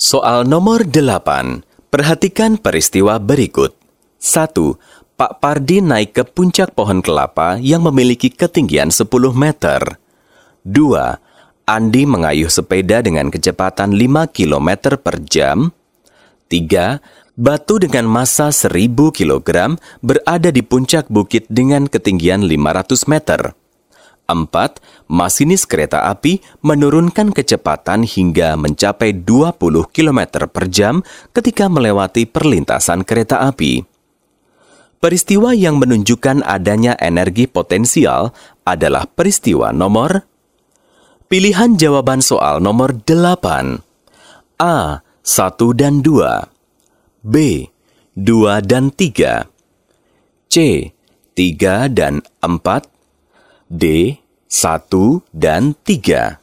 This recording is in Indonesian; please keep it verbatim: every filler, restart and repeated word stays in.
Soal nomor delapan. Perhatikan peristiwa berikut. satu. Pak Pardi naik ke puncak pohon kelapa yang memiliki ketinggian sepuluh meter. dua. Andi mengayuh sepeda dengan kecepatan lima kilometer per jam. tiga. Batu dengan massa seribu kilogram berada di puncak bukit dengan ketinggian lima ratus meter. empat. Masinis kereta api menurunkan kecepatan hingga mencapai dua puluh kilometer per jam ketika melewati perlintasan kereta api. Peristiwa yang menunjukkan adanya energi potensial adalah peristiwa nomor. Pilihan jawaban soal nomor delapan. A. satu dan dua. B. dua dan tiga. C. tiga dan empat. D. satu dan tiga.